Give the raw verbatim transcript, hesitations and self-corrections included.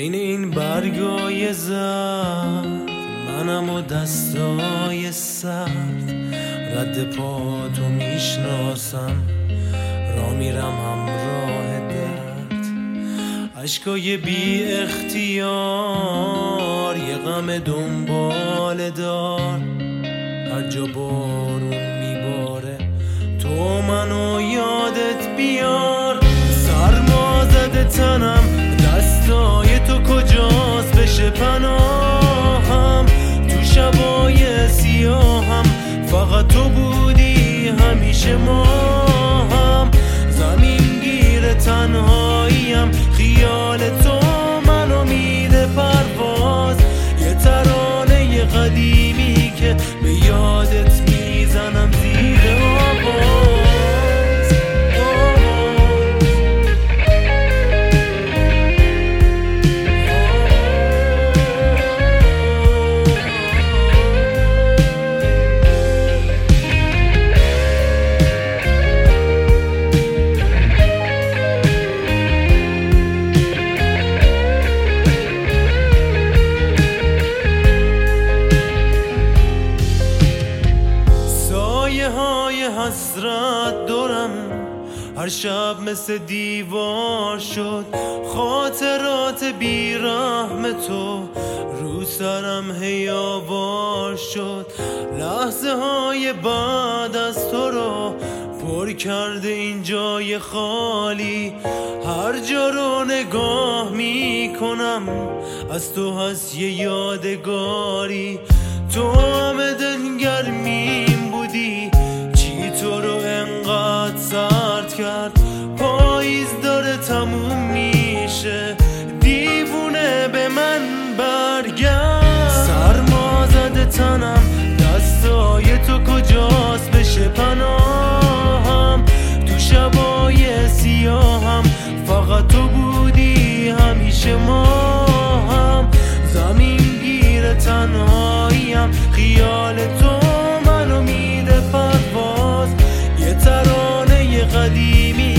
بین این برگای زرد منم و دستای سرد، رد پا تو میشناسم، را میرم همراه درد. عشقای بی اختیار یه غم دنبال دار، هر جا بارون میباره تو منو یادت بیار. سرما زده تنم، دستای تو کجاست بشه پناهم، تو شبای سیاهم فقط تو بودی همیشه ما هم. زمین گیر تنهاییم، خیال تو منو میده پرواز، یه ترانه قدیمی که به یادت میزنم زیر آواز. حسرت دارم، هر شب مثل دیوار شد، خاطرات بیرحم تو رو سرم هیاوار شد. لحظه های بعد از تو رو پر کرده این جای خالی، هر جا رو نگاه میکنم از تو هست یه یادگاری. تو همه دلگرمیم بودی، تو رو انقدر سرد کرد، پاییز داره تموم میشه، دیوونه به من برگرد. سرما زده تنم، دستای تو کجاست بشه پناهم، تو شبای سیاهم فقط تو بودی همیشه ما هم. زمین گیر تنهاییم، خیال تو منو میده پرواز، یه ترانه قدیمی